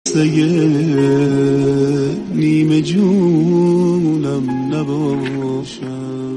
قصه نیمه جونم نباشم.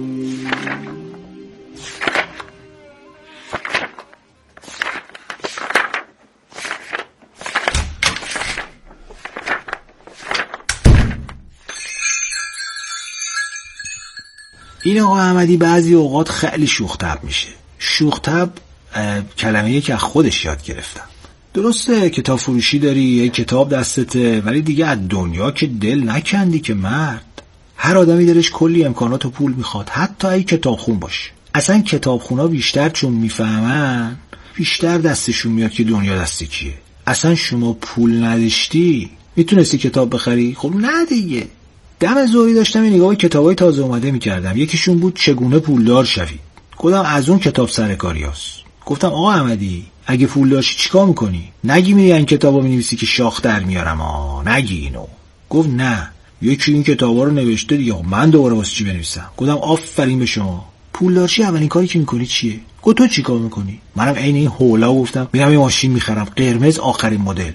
این آقا احمدی بعضی اوقات خیلی شوخ‌طبع میشه. شوخ‌طبع کلمه‌ای که از خودش یاد گرفتم. درسته کتاب فروشی داری، یه کتاب دستته، ولی دیگه از دنیا که دل نکندی که مرد. هر آدمی درش کلی امکانات و پول میخواد، حتی اگه کتابخون باشه. اصلا کتابخونا بیشتر چون میفهمن بیشتر دستشون میاد که دنیا دست کیه. اصلا شما پول نداشتی میتونستی کتاب بخری؟ خب نه دیگه. دم ظهری داشتم یه نگاه به کتابای تازه اومده میکردم. یکیشون بود چگونه پولدار شوی. گفتم از اون کتاب سرکاریاست. گفتم آقا احمدی اگه پول داشتی چیکار میکنی؟ نگی میری این کتابو مینویسی که شاخ در میارم نگی اینو. گفت نه یکی این کتابا رو نوشته دیگه، من دوباره واسه چی بنویسم؟ گفتم آفرین به شما. پول داشتی اولین کاری که میکنی چیه؟ گفت تو چیکار میکنی؟ منم عین این هولا گفتم میرم یه ماشین میخرم قرمز آخرین مدل.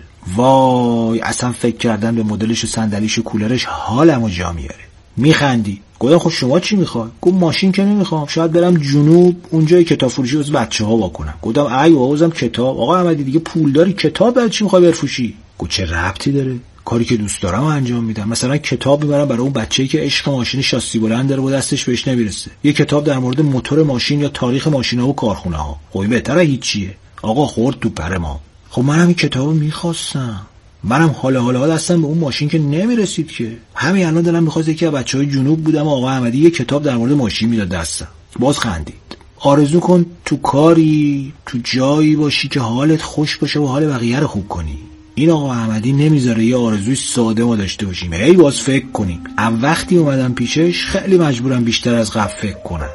وای اصلا فکر کردن به مدلش و صندلیش و کولرش حالمو جا میاره. میخندی. گفتم خب شما چی میخوای؟ گفت ماشین که نمیخوام، شاید برم جنوب اونجا کتاب فروشی واسه بچه‌ها واکنم. گفتم ای بابا کتاب. آقا احمدی دیگه پول داری کتاب برای چی میخوای بفروشی؟ گفت چه ربطی داره؟ کاری که دوست دارم انجام میدم. مثلا کتاب میبرم برای اون بچه‌ای که عشق ماشین شاسی بلند داره و دستش بهش نمیرسه. یه کتاب در مورد موتور ماشین یا تاریخ ماشین‌ها و کارخونه‌ها. خب بهتره هیچیه. آقا خورد تو پر ما. خب منم این کتابو می‌خواستم. منم حالا دستم به اون ماشین که نمیرسید که. همین الان دلم می‌خواد یکی از بچه‌های جنوب بودم آقا احمدی یه کتاب در مورد ماشین میداد دستم. باز خندید. آرزو کن تو کاری تو جایی باشی که حالت خوش باشه و حال بقیه رو خوب کنی. این آقا احمدی نمیذاره یه آرزوی ساده ما داشته باشیم. هی باز فکر کنیم. وقتی اومدم پیشش خیلی مجبورم بیشتر از قبل فکر کنم.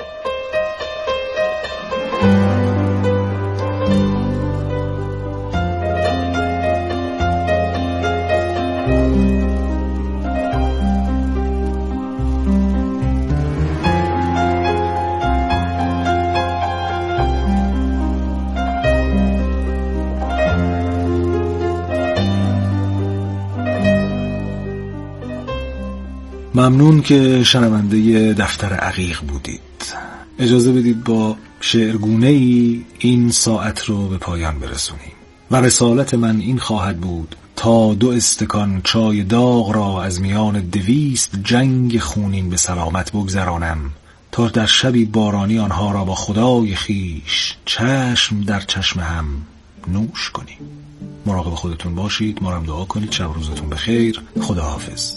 ممنون که شنونده دفتر عقیق بودید. اجازه بدید با شعرگونه‌ای این ساعت رو به پایان برسونیم و رسالت من این خواهد بود تا 2 استکان چای داغ را از میان 200 جنگ خونین به سلامت بگذرانم تا در شبی بارانی آنها را با خدای خیش چشم در چشم هم نوش کنیم. مراقب خودتون باشید. ما رو دعا کنید. شب روزتون بخیر. خداحافظ.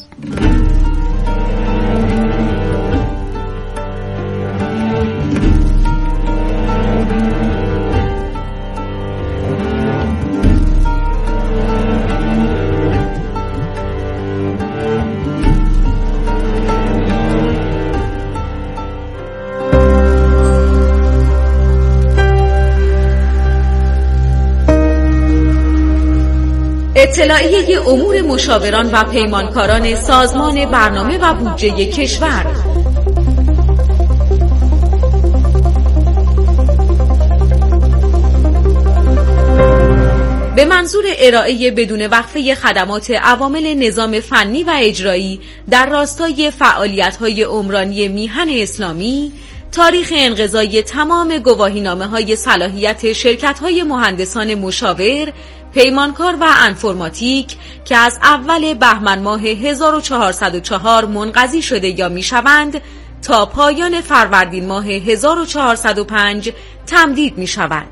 اطلاعیه امور مشاوران و پیمانکاران سازمان برنامه و بودجه کشور. به منظور ارائه بدون وقفه خدمات عوامل نظام فنی و اجرایی در راستای فعالیت‌های عمرانی میهن اسلامی، تاریخ انقضای تمام گواهینامه‌های صلاحیت شرکت‌های مهندسان مشاور، پیمانکار و انفرماتیک که از اول بهمن ماه 1404 منقضی شده یا میشوند تا پایان فروردین ماه 1405 تمدید میشود.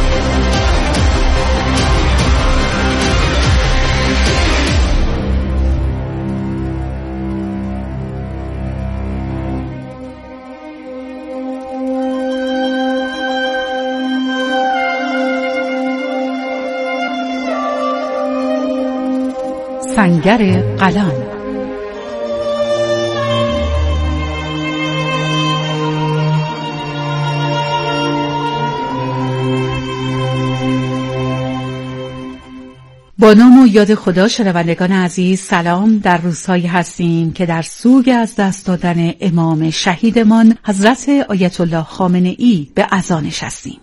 سنگر قلم. با نام و یاد خدا شنوندگان عزیز سلام. در روزهایی هستیم که در سوگ از دست دادن امام شهیدمان حضرت آیت الله خامنه‌ای به عزا نشستیم.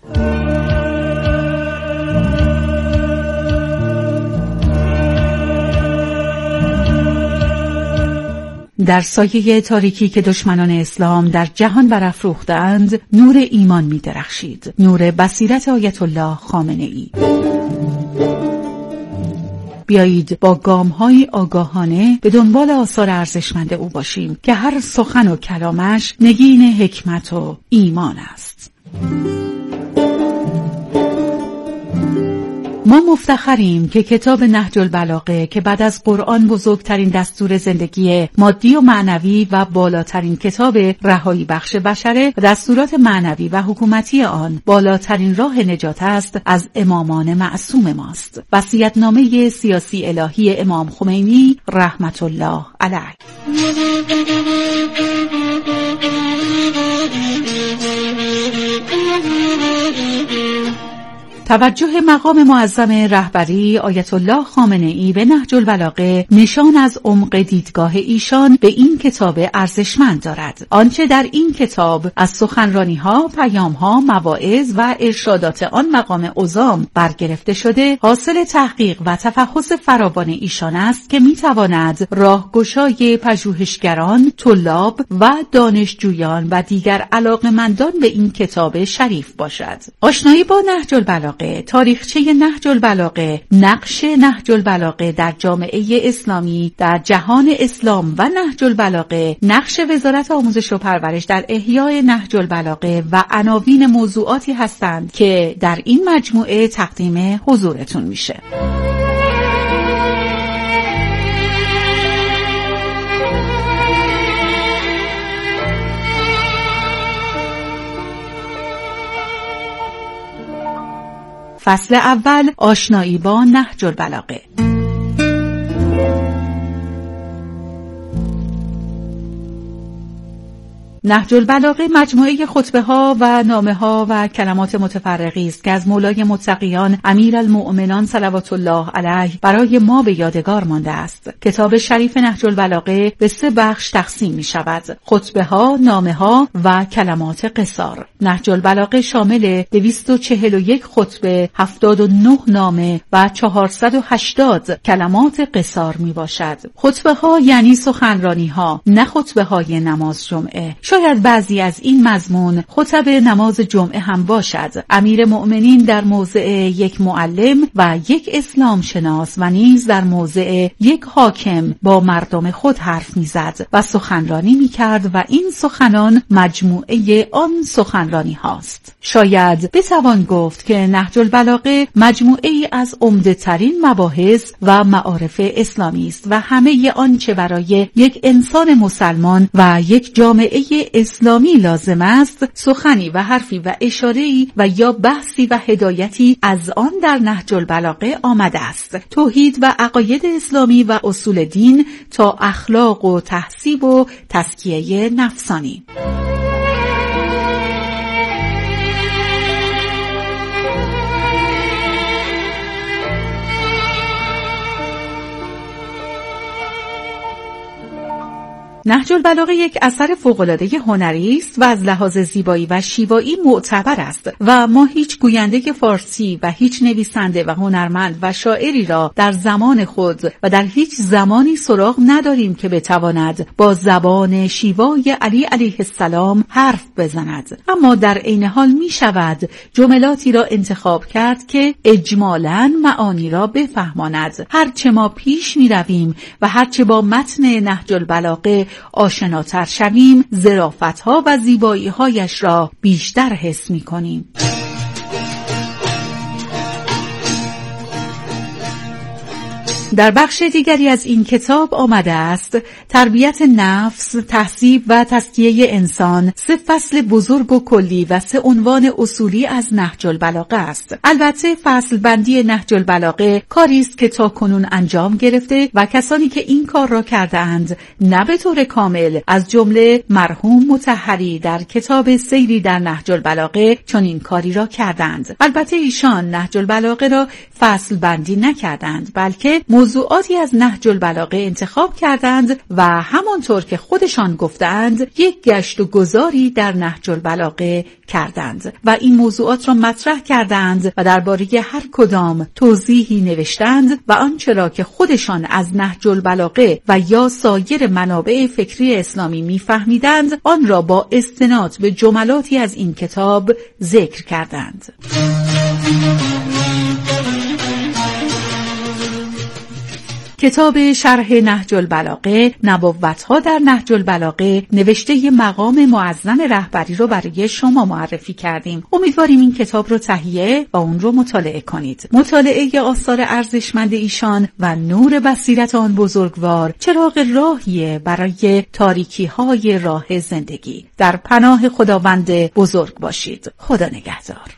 در سایه تاریکی که دشمنان اسلام در جهان برافروختند، نور ایمان می درخشید، نور بصیرت آیت الله خامنه‌ای. بیایید با گام‌های آگاهانه به دنبال آثار ارزشمند او باشیم که هر سخن و کلامش نگین حکمت و ایمان است. ما مفتخریم که کتاب نهج البلاغه که بعد از قرآن بزرگترین دستور زندگی مادی و معنوی و بالاترین کتاب رهایی بخش بشره و دستورات معنوی و حکومتی آن بالاترین راه نجات است، از امامان معصوم ماست. وصیت‌نامه سیاسی الهی امام خمینی رحمت الله علیه. توجه مقام معظم رهبری آیت الله خامنه‌ای به نهج البلاغه نشان از عمق دیدگاه ایشان به این کتاب ارزشمند دارد. آنچه در این کتاب از سخنرانی‌ها، پیام‌ها، مواعظ و ارشادات آن مقام عظام برگرفته شده، حاصل تحقیق و تفحص فراوان ایشان است که می‌تواند راهگشای پژوهشگران، طلاب و دانشجویان و دیگر علاقه‌مندان به این کتاب شریف باشد. آشنایی با نهج البلاغه، تاریخچه نهج البلاغه، نقش نهج البلاغه در جامعه اسلامی، در جهان اسلام و نهج البلاغه، نقش وزارت آموزش و پرورش در احیای نهج البلاغه و عناوین موضوعاتی هستند که در این مجموعه تقدیم حضورتون میشه. فصل اول، آشنایی با نهج البلاغه. نهج البلاغه مجموعه خطبه‌ها و نامه‌ها و کلمات متفرقی است که از مولای متقیان امیرالمؤمنان صلوات الله علیه برای ما به یادگار مانده است. کتاب شریف نهج البلاغه به 3 بخش تقسیم می‌شود: خطبه‌ها، نامه‌ها و کلمات قصار. نهج البلاغه شامل 241 خطبه، 79 نامه و 480 کلمات قصار میباشد. خطبه‌ها یعنی سخنرانی‌ها، نه خطبه‌های نماز جمعه. شاید بعضی از این مضمون خطب نماز جمعه هم باشد. امیر مؤمنین در موضع یک معلم و یک اسلام شناس و نیز در موضع یک حاکم با مردم خود حرف میزد و سخنرانی میکرد و این سخنان مجموعه آن سخنرانی هاست. شاید بتوان گفت که نهج البلاغه مجموعه ای از عمده ترین مباحث و معارف اسلامی است و همه آنچه برای یک انسان مسلمان و یک جامعه اسلامی لازم است، سخنی و حرفی و اشاره‌ای و یا بحثی و هدایتی از آن در نهج البلاغه آمده است. توحید و عقاید اسلامی و اصول دین تا اخلاق و تحسیب و تزکیه نفسانی. نهج البلاغه یک اثر فوق‌العاده هنری است و از لحاظ زیبایی و شیوایی معتبر است و ما هیچ گوینده فارسی و هیچ نویسنده و هنرمند و شاعری را در زمان خود و در هیچ زمانی سراغ نداریم که بتواند با زبان شیوای علی علیه السلام حرف بزند. اما در عین حال می شود جملاتی را انتخاب کرد که اجمالاً معانی را بفهماند. هرچه ما پیش می رویم و هرچه با متن نهج البلاغه آشناتر شویم، ظرافت‌ها و زیبایی‌هایش را بیشتر حس می‌کنیم. در بخش دیگری از این کتاب آمده است تربیت نفس، تهذیب و تزکیه انسان، 3 فصل بزرگ و کلی و 3 عنوان اصولی از نهج البلاغه است. البته فصل بندی نهج البلاغه کاری است که تاکنون انجام گرفته و کسانی که این کار را کرده اند نه به طور کامل، از جمله مرحوم مطهری در کتاب سیری در نهج البلاغه چنین کاری را کردند. البته ایشان نهج البلاغه را فصل بندی نکردند، بلکه موضوعاتی از نهج البلاغه انتخاب کردند و همانطور که خودشان گفتند یک گشت و گذاری در نهج البلاغه کردند و این موضوعات را مطرح کردند و درباره هر کدام توضیحی نوشتند و آنچه را که خودشان از نهج البلاغه و یا سایر منابع فکری اسلامی میفهمیدند آن را با استناد به جملاتی از این کتاب ذکر کردند. کتاب شرح نهج البلاغه، نبوت‌ها در نهج البلاغه، نوشته مقام معظم رهبری رو برای شما معرفی کردیم. امیدواریم این کتاب رو تهیه و اون رو مطالعه کنید. مطالعه آثار ارزشمند ایشان و نور بصیرت آن بزرگوار چراغ راهیه برای تاریکی‌های راه زندگی. در پناه خداوند بزرگ باشید. خدا نگهدار.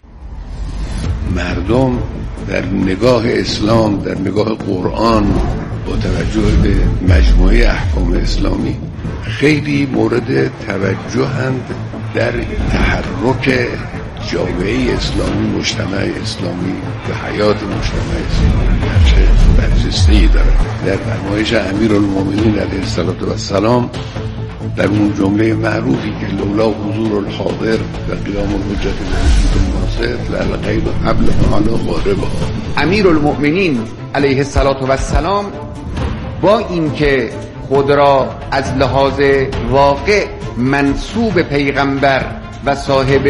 مردم در نگاه اسلام، در نگاه قرآن، با توجه به مجموعه احکام اسلامی خیلی مورد توجهند در تحرک جامعه اسلامی، مجتمع اسلامی و حیات مجتمع اسلامی در چه برجسته‌ای داره. در فرمایش امیرالمومنین علیه السلام در اون جمله معروفی که لولا حضور الحاضر و قیام الحجت الوجود الناصر للغیب قبل علی غاربها. امیرالمومنین علیه السلام با اینکه خود را از لحاظ واقع منسوب پیغمبر و صاحب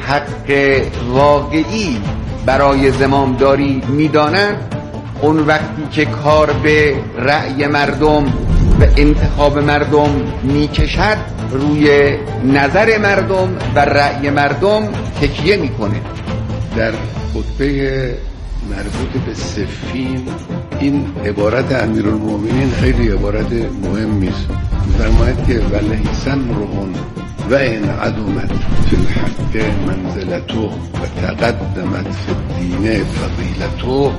حق واقعی برای زمامداری می‌دانند، اون وقتی که کار به رأی مردم و انتخاب مردم میکشد روی نظر مردم و رأی مردم تکیه میکنه. در خطبه مربوط به صفین این عبارت امیرالمومنین خیلی عبارت مهمی است. می‌فرماید که ولیس امرؤ و ان عدمت فی الحق منزلته و تقدمت فی الدین فضیلته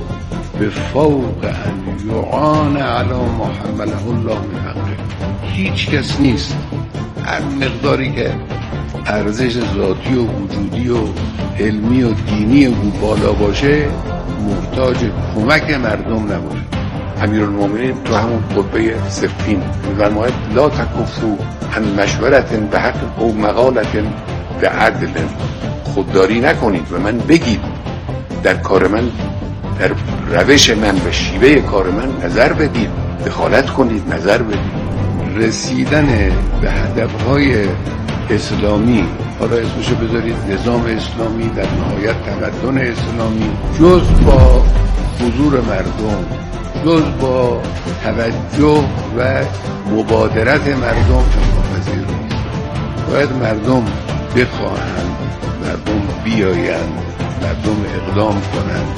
بفوق ان یعان علی ما حمله الله من حقه. هیچ کس نیست هر مقداری که ارزش ذاتی و وجودی و علمی و دینی او بالا باشه محتاج کمک مردم نباشه. امیرالمومنین تو همون خطبه صفین می‌فرماید لا تکفوا عن مشورة بحق او مقالة بعدل. خودداری نکنید و من بگید در کار من، در روش من و شیوه کار من نظر بدید، دخالت کنید، نظر بدید. رسیدن به هدفهای اسلامی، حالا اسمشو بذارید نظام اسلامی، در نهایت تمدن اسلامی، جز با حضور مردم، جز با توجه و مبادرت مردم پذیر نیست. باید مردم بخواهند، مردم بیایند، مردم اقدام کنند.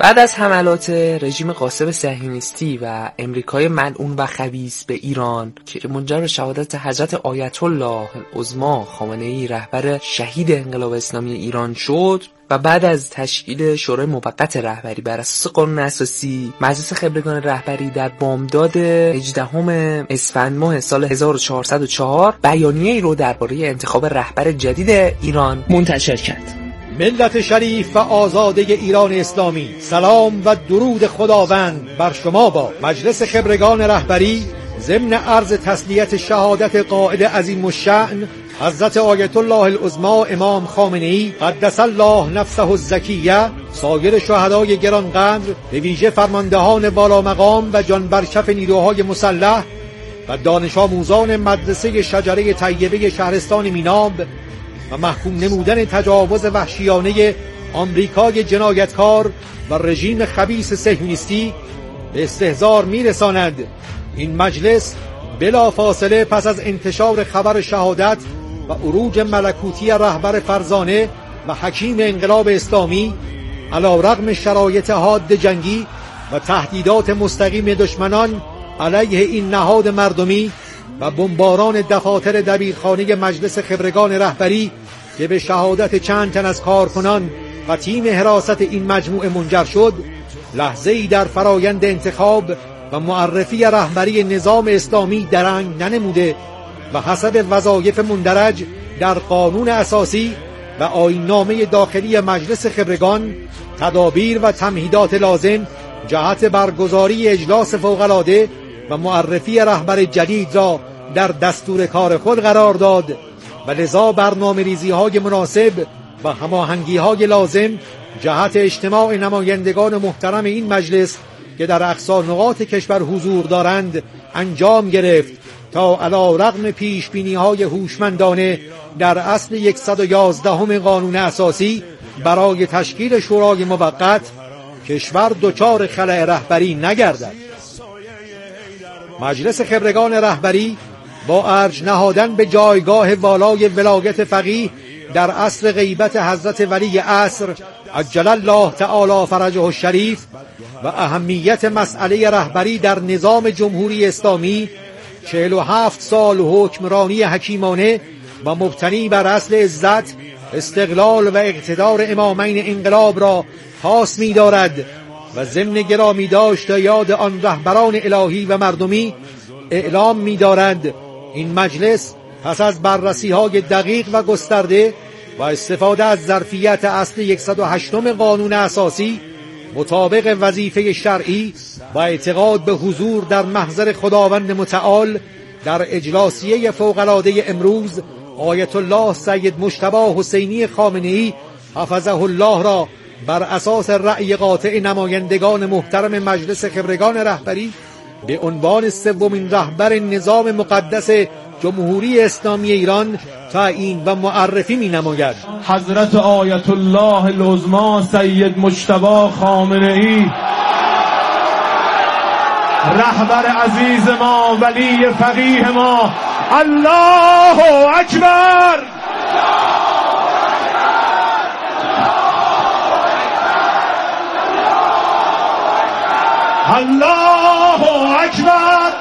بعد از حملات رژیم قاسم صهیونیستی و امریکای ملعون و خبیث به ایران که منجر به شهادت حضرت آیت الله العظما خامنه‌ای رهبر شهید انقلاب اسلامی ایران شد و بعد از تشکیل شورای موقت رهبری بر اساس قانون اساسی، مجلس خبرگان رهبری در بامداد 18 اسفند ماه سال 1404 بیانیه‌ای رو درباره انتخاب رهبر جدید ایران منتشر کرد. ملت شریف و آزاده ایران اسلامی، سلام و درود خداوند بر شما با. مجلس خبرگان رهبری ضمن عرض تسلیت شهادت قائد عظیم الشأن حضرت آیت الله العظما امام خامنه‌ای قدس الله نفسه الزکیه، سایر شهدای گرانقدر، به ویژه فرماندهان بالا مقام و جانبرکف نیروهای مسلح و دانش آموزان مدرسه شجره طیبه شهرستان میناب و محکوم نمودن تجاوز وحشیانه آمریکای جنایتکار و رژیم خبیث صهیونیستی به استحضار میرساند. این مجلس بلا فاصله پس از انتشار خبر شهادت و عروج ملکوتی رهبر فرزانه و حکیم انقلاب اسلامی علی رغم شرایط حاد جنگی و تهدیدات مستقیم دشمنان علیه این نهاد مردمی و بمباران دفاتر دبیرخانه مجلس خبرگان رهبری که به شهادت چند تن از کارکنان و تیم حراست این مجموعه منجر شد، لحظه‌ای در فرایند انتخاب و معرفی رهبری نظام اسلامی درنگ ننموده و حسب وظایف مندرج در قانون اساسی و آیین‌نامه داخلی مجلس خبرگان تدابیر و تمهیدات لازم جهت برگزاری اجلاس فوق‌العاده و معرفی رهبر جدید را در دستور کار خود قرار داد و لذا برنامه‌ریزی‌های مناسب و هماهنگی‌های لازم جهت اجتماع نمایندگان محترم این مجلس که در اقصی نقاط کشور حضور دارند انجام گرفت تا علی رغم پیشبینی‌های هوشمندانه در اصل 111 قانون اساسی برای تشکیل شورای موقت کشور دچار خلأ رهبری نگردد. مجلس خبرگان رهبری با ارج نهادن به جایگاه والای ولایت فقیه در عصر غیبت حضرت ولی عصر عجل الله تعالی فرجه الشریف و اهمیت مسئله رهبری در نظام جمهوری اسلامی 47 سال حکمرانی حکیمانه و مبتنی بر اصل عزت، استقلال و اقتدار امامین انقلاب را پاس می دارد و ضمن گرامی داشت یاد آن رهبران الهی و مردمی اعلام می دارد. این مجلس پس از بررسی های دقیق و گسترده و استفاده از ظرفیت اصل 108 قانون اساسی مطابق وظیفه شرعی و اعتقاد به حضور در محضر خداوند متعال در اجلاسیه فوق‌العاده امروز آیت الله سید مجتبی حسینی خامنه‌ای حفظه الله را بر اساس رأی قاطع نمایندگان محترم مجلس خبرگان رهبری به عنوان سومین رهبر نظام مقدس جمهوری اسلامی ایران تعیین و معرفی می نماید. حضرت آیت الله العظما سید مجتبی خامنه‌ای رهبر عزیز ما، ولی فقیه ما، الله اکبر. الله اکبر.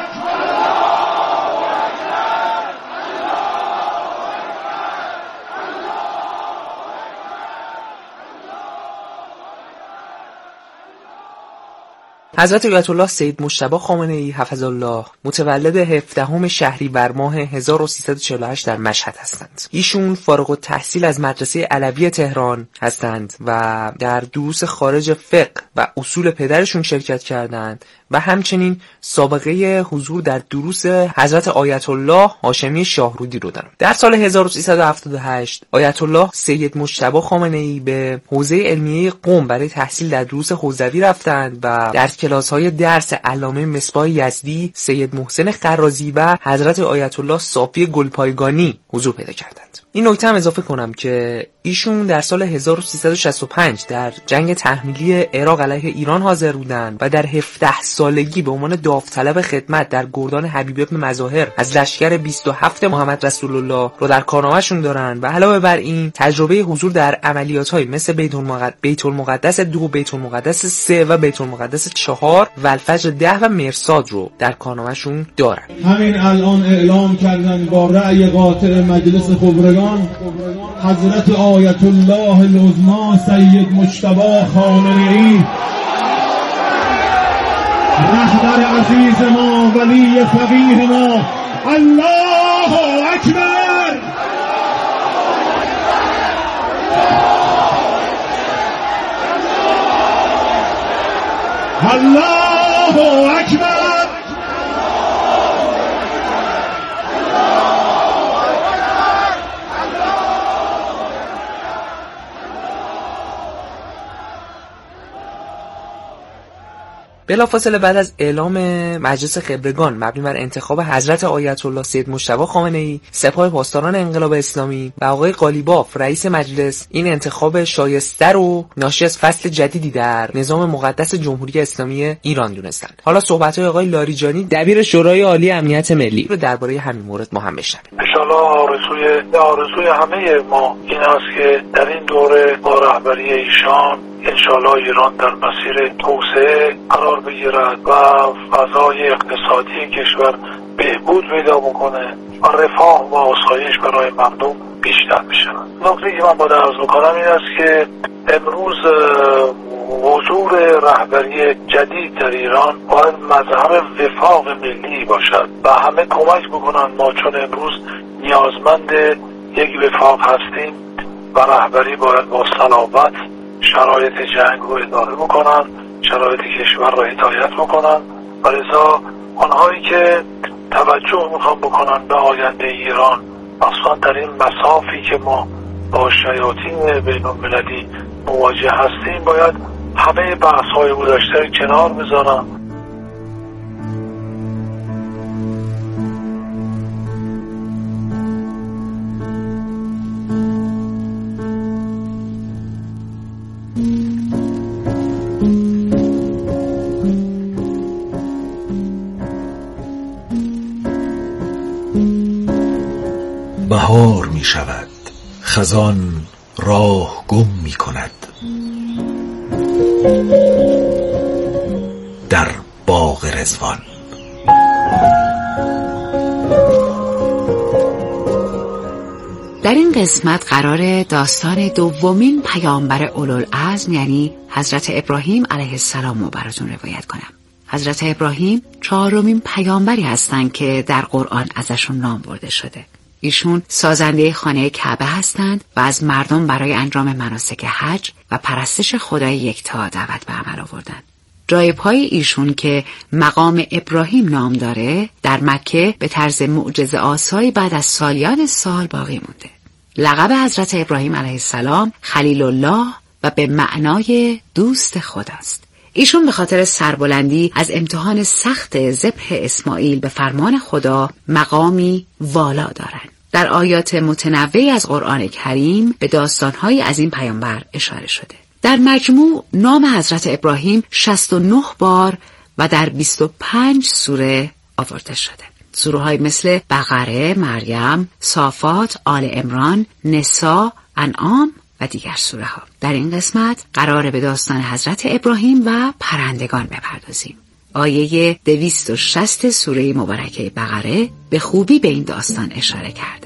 حضرت آیت الله سید مجتبی خامنه‌ای حفظه الله متولد 17 شهریور ماه 1348 در مشهد هستند. ایشون فارغ التحصیل از مدرسه علوی تهران هستند و در دروس خارج فقه و اصول پدرشون شرکت کردند و همچنین سابقه حضور در دروس حضرت آیت الله هاشمی شاهرودی رو دارند. در سال 1378 آیت الله سید مجتبی خامنه‌ای به حوزه علمیه قم برای تحصیل در دروس حوزوی رفتند و در کلاس‌های درس علامه مصباح یزدی، سید محسن خرازی و حضرت آیت الله صافی گلپایگانی حضور پیدا کردند. این نکته هم اضافه کنم که ایشون در سال 1365 در جنگ تحمیلی عراق علیه ایران حاضر بودند و در 17 سالگی به عنوان داوطلب خدمت در گردان حبیب ابن مظاهر از لشکر 27 محمد رسول الله رو در کارنامه‌شون دارن و علاوه بر این تجربه حضور در عملیات‌های مثل بیت المقدس 2، بیت المقدس 3 و بیت المقدس 4 و الفجر 10 و مرصاد رو در کارنامه‌شون دارن. همین الان اعلام کردن با رأی قاطع مجلس خبرگان حضرت آیت الله العظما سید مجتبی خامنه‌ای رهبر عزیز ما، ولی فقیه ما، الله اکبر. الله اکبر. بلافاصله بعد از اعلام مجلس خبرگان مبنی بر انتخاب حضرت آیت الله سید مجتبی خامنه‌ای سپاه پاسداران انقلاب اسلامی و آقای قالیباف رئیس مجلس این انتخاب شایسته رو ناشی از فصل جدیدی در نظام مقدس جمهوری اسلامی ایران دونستند. حالا صحبت‌های آقای لاریجانی دبیر شورای عالی امنیت ملی رو درباره همین مورد ما هم بشنویم. ان شاءالله آرزوی همه ما این است که در این دوره با رهبری ایشان انشالله ایران در مسیر توسعه قرار بگیرد و فضای اقتصادی کشور بهبود پیدا بکنه و رفاه و آسایش برای مردم بیشتر بشه. نکته که من باید عرض بکنم این است که امروز حضور رهبری جدید در ایران باید مظهر وفاق ملی باشد و همه کمک بکنن ما، چون امروز نیازمند یک وفاق هستیم و رهبری باید با صلابت شرایط جنگ رو اداره بکنن، شرایط کشور رو هدایت بکنن و لذا آنهایی که توجه میخوان بکنن به آینده ایران، مخصوصا در این مسافی که ما با شیاطین بین المللی مواجه هستیم، باید همه بحث‌های گذشته رو کنار بذارن. بهار می شود، خزان راه گم می کند، در باغ رضوان. در این قسمت قرار داستان دومین پیامبر اولوالعزم یعنی حضرت ابراهیم علیه السلام رو براتون روایت کنم. حضرت ابراهیم 4مین پیامبری هستند که در قرآن ازشون نام برده شده. ایشون سازنده خانه کعبه هستند و از مردم برای انجام مناسک حج و پرستش خدای یکتا دعوت به عمل آوردند. جای پای ایشون که مقام ابراهیم نام داره در مکه به طرز معجزه آسایی بعد از سالیان سال باقی مونده. لقب حضرت ابراهیم علیه السلام خلیل الله و به معنای دوست خداست. ایشون به خاطر سربلندی از امتحان سخت ذبح اسماعیل به فرمان خدا مقامی والا دارند. در آیات متنوعی از قرآن کریم به داستان‌های از این پیامبر اشاره شده. در مجموع نام حضرت ابراهیم 69 بار و در 25 سوره آورده شده. سوره‌های مثل بقره، مریم، صافات، آل عمران، نساء، انعام و دیگر سوره ها. در این قسمت قراره به داستان حضرت ابراهیم و پرندگان بپردازیم. آیه 260 سوره مبارکه بقره به خوبی به این داستان اشاره کرده.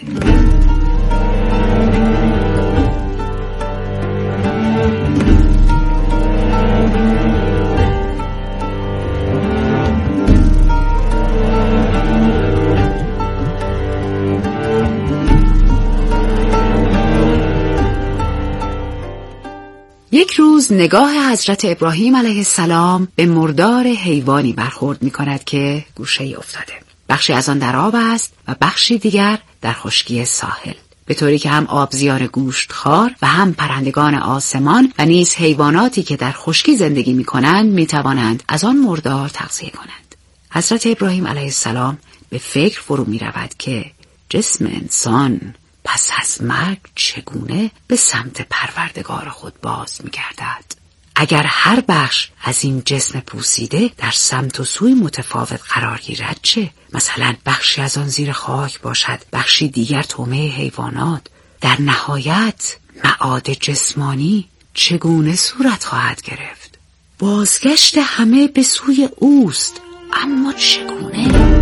یک روز نگاه حضرت ابراهیم علیه السلام به مردار حیوانی برخورد می کند که گوشه افتاده. بخشی از آن در آب است و بخشی دیگر در خشکی ساحل. به طوری که هم آبزیان گوشتخوار و هم پرندگان آسمان و نیز حیواناتی که در خشکی زندگی می‌کنند می‌توانند از آن مردار تغذیه کنند. حضرت ابراهیم علیه السلام به فکر فرو می‌رود که جسم انسان پس از مرگ چگونه به سمت پروردگار خود باز می‌گردد. اگر هر بخش از این جسم پوسیده در سمت و سوی متفاوت قرار گیرد چه؟ مثلا بخشی از آن زیر خاک باشد، بخشی دیگر طعمه حیوانات. در نهایت معاد جسمانی چگونه صورت خواهد گرفت؟ بازگشت همه به سوی اوست، اما چگونه؟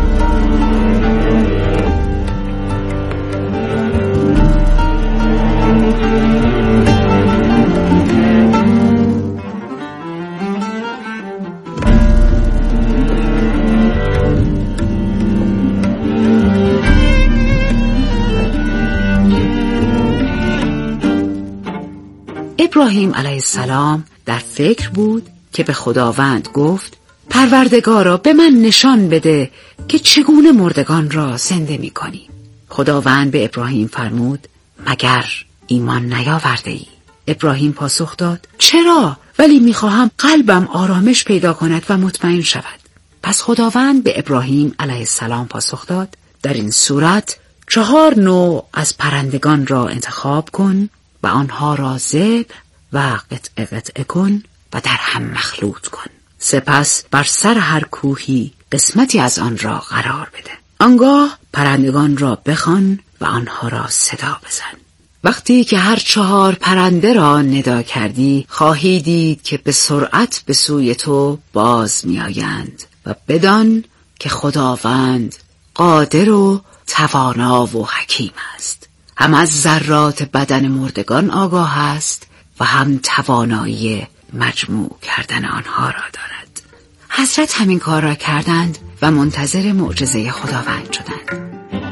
ابراهیم علیه السلام در فکر بود که به خداوند گفت پروردگارا به من نشان بده که چگونه مردگان را زنده می کنی. خداوند به ابراهیم فرمود مگر ایمان نیاورده ای؟ ابراهیم پاسخ داد چرا؟ ولی می خواهم قلبم آرامش پیدا کند و مطمئن شود. پس خداوند به ابراهیم علیه السلام پاسخ داد در این صورت 4 نوع از پرندگان را انتخاب کن و آنها را ذبح و قطعه کن و در هم مخلوط کن. سپس بر سر هر کوهی قسمتی از آن را قرار بده. آنگاه پرندگان را بخوان و آنها را صدا بزن. وقتی که هر 4 پرنده را ندا کردی خواهی دید که به سرعت به سوی تو باز می آیند و بدان که خداوند قادر و توانا و حکیم است. هم از ذرات بدن مردگان آگاه است و هم توانایی مجموع کردن آنها را دارد. حضرت همین کار را کردند و منتظر معجزه خداوند شدند.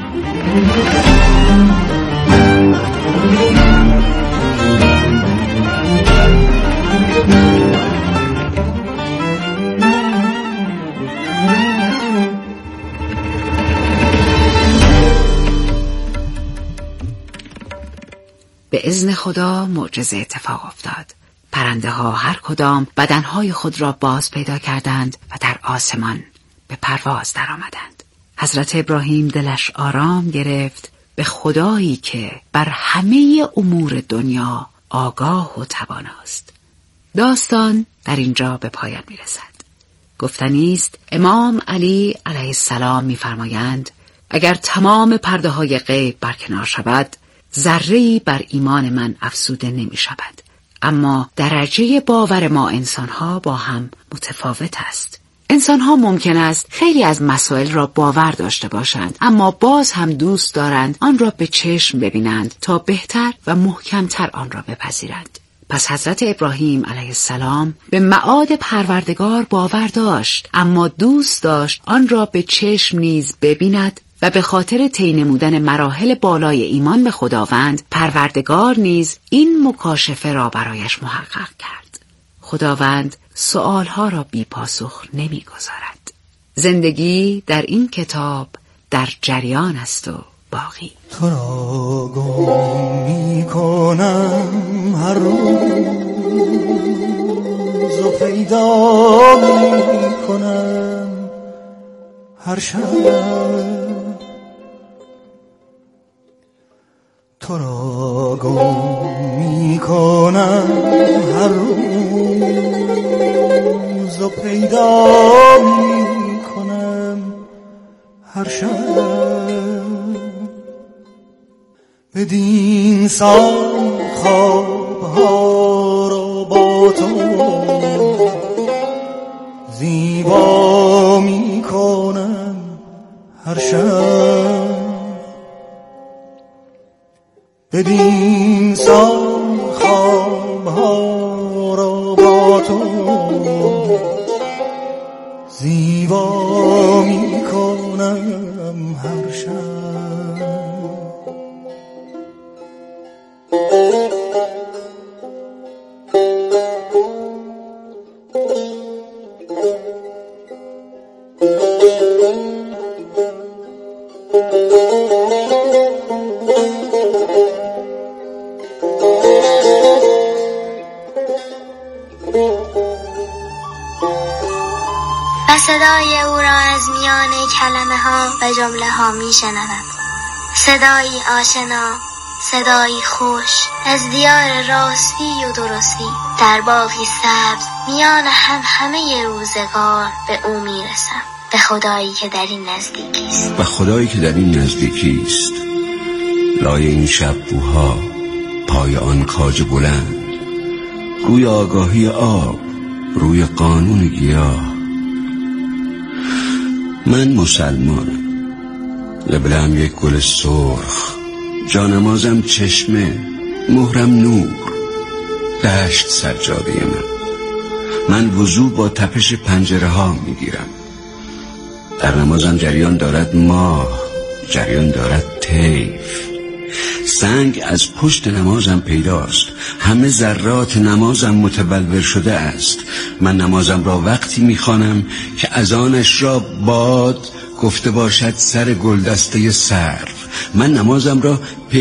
به اذن خدا معجزه اتفاق افتاد. پرنده ها هر کدام بدنهای خود را باز پیدا کردند و در آسمان به پرواز درآمدند. حضرت ابراهیم دلش آرام گرفت به خدایی که بر همه امور دنیا آگاه و تواناست. داستان در اینجا به پایان میرسد. گفتنی است امام علی علیه السلام میفرمایند اگر تمام پرده های غیب برکنار شود ذره‌ای بر ایمان من افزوده نمی شود. اما درجه باور ما انسان‌ها با هم متفاوت است. انسان‌ها ممکن است خیلی از مسائل را باور داشته باشند اما باز هم دوست دارند آن را به چشم ببینند تا بهتر و محکمتر آن را بپذیرند. پس حضرت ابراهیم علیه السلام به معاد پروردگار باور داشت اما دوست داشت آن را به چشم نیز ببیند و به خاطر طی نمودن مراحل بالای ایمان به خداوند پروردگار نیز این مکاشفه را برایش محقق کرد. خداوند سؤالها را بی پاسخ نمی گذارد. زندگی در این کتاب در جریان است و باقی. تو را گم می کنم هر روز و پیدا می کنم هر شب. تو را گم می کنم هر روز و پیدا می کنم هر شب. بدین سان خوابها را با تو زیبا می کنم هر شب. بدین سان خوابها را با تو زیبا می کنم هر شب. صدای او را از میان کلمه ها و جمله ها می شنوم. صدایی آشنا، صدایی خوش از دیار راستی و درستی در باغی سبز میان همه روزگار به او می رسم. به خدایی که در این نزدیکی است. و خدایی که در این نزدیکی است. لای این شب بوها، پای آن کاج بلند، گوی آگاهی آب روی قانون گیاه. من مسلمانم، لبلم یک گل سرخ، جانمازم چشمه، مهرم نور، دشت سجاده من وضو با تپش پنجره ها میگیرم. در نمازم جریان دارد ماه، جریان دارد طیف. سنگ از پشت نمازم پیداست، همه ذرات نمازم متبلور شده است. من نمازم را وقتی میخوانم که اذانش را باد گفته باشد سر گلدسته سرو. من نمازم را